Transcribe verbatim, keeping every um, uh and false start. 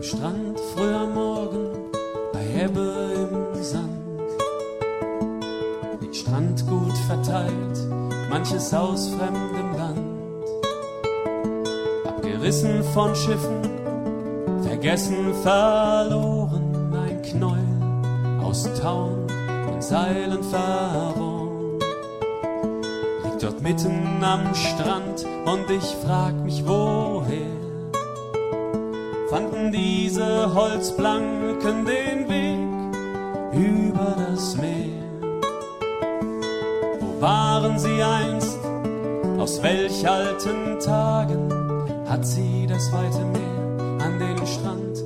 Strand früh am Morgen bei Ebbe im Sand. Die Strandgut verteilt, manches aus fremdem Land. Abgerissen von Schiffen, vergessen, verloren, ein Knäuel aus Tauen und Seilen verworren. Liegt dort mitten am Strand und ich frag mich, woher fanden diese Holzplanken den Weg über das Meer? Wo waren sie einst? Aus welch alten Tagen hat sie das weite Meer an den Strand